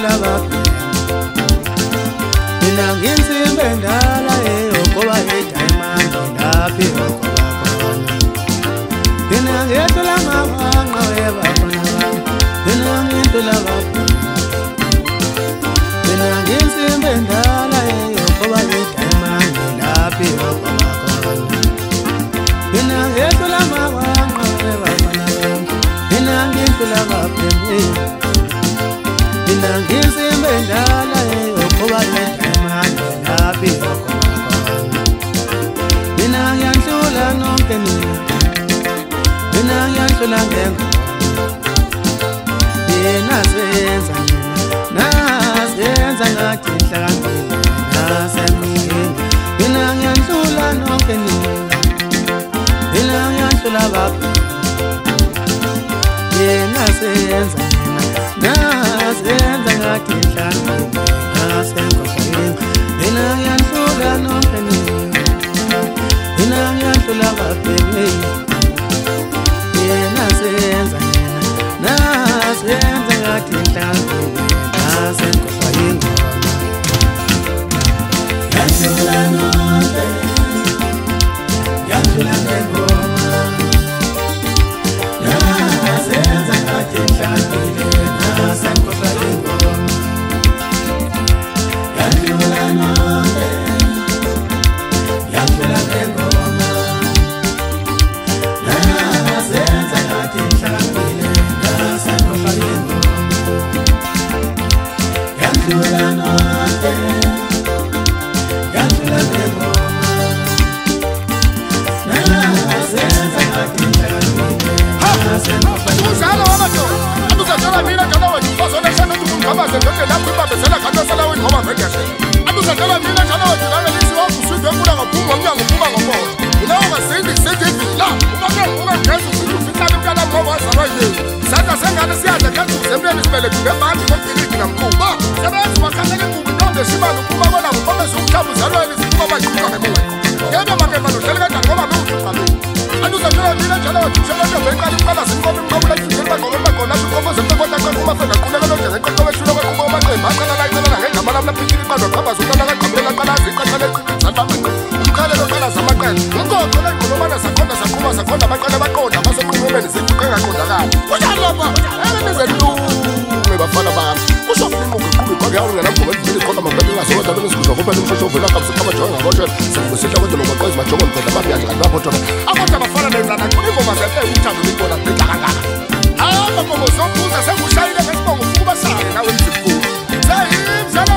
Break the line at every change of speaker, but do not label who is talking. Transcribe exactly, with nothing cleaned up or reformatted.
lava mina nginsimbe ndala eyogoba edayimandi laphi ogobakhona mina ngiyethula amabhanqa webafana bami mina ngintula bafana mina nginsimbe ndala eyogoba edayimandi laphi ogobakhona mina ngiyethula amabhanqa webafana bami mina ngintula bafana mina nginsimbe ndala eyogoba edayimandi laphi ogobakhona mina ngiyanhlula nonke nina mina ngiyanhlula ngengoma yena senza mina nasenza ngathi nhlakambili nasemini mina ngiyanhlula nonke nina mina ngiyanhlula baba yena senza mina nasenza ngathi nhlakambili nasemini mina ngiyanhlula nonke nina mina ngiyanhlula baba yena senza mina nasenza ngathi nhlakambili nasenkohla ingoma yanhlula nonke yanhlula ngengoma nasenza ngathi nhlakambili nasenkohla ingoma yanhlula nonke yanhlula ngengoma nasenza ngathi nhlakambili nasenkohla ingoma yanhlula nonke yanhlula ngengoma nasenza ngathi nhlakambili nasenkohla
uzalo wamadoda anduzatshela mina njalo wena uzona shana ukuthi ungikhabaze ngeke lapho ibambezela khathasala wena ngoba ngekeshe anduzatshela mina njalo wena ngalesi wakuswidwe kula ngaphuma umnyango uphuma ngomoya mina ungasendi sendivila ubake ungangeza ukuthi ufihlale umntana ngoba wazalwa yini sandla sengane siyadla kanzuze emntweni sibele ngemandi ngokubhilidi namkhuba sebenzi bakhathele kubi nonde shimani ukuba bona ngubameza umhlaba uzalweni sikhuma bayiquka ngemuva yena makemba nohlele kanjani ngoba bewuqalo anduzatshela mina njalo wena ushebele beqala uqala sinqobe imqobo lefundela bagqoke bagqona inqobo zempekota kanquma fena quleka lonje ngeqoqo weshilo kweqhubo amaqembu aqala la icela ngegama lami laphikile iqando qabaza uqala kaqhubela qala ziqaqale zantabaqe umkhalelo qala zamaqele unqoqo lengqolobana sakhona saqhuma sakhona baqala baqonda basoqhubeni siqhubeka qondakala kunjalo lapha ebenizelu bafana bami usofuna ukuqhubeka kwakuyawo ngenamgoba endlini iqoqa mabele ngasokoda benisikuza kuphela umshosho ovela kamse kabajonga ngaboshe sengusihla kwenze nomaqozi bajonga mthetho babiyaje kanti baphothwa abantu abafana nenzana ingoma zepe umthando libona bekangaka hamba ngoba zokuza sengushayile ngesibongo ukuba sale nawe mzimkhulu seyimza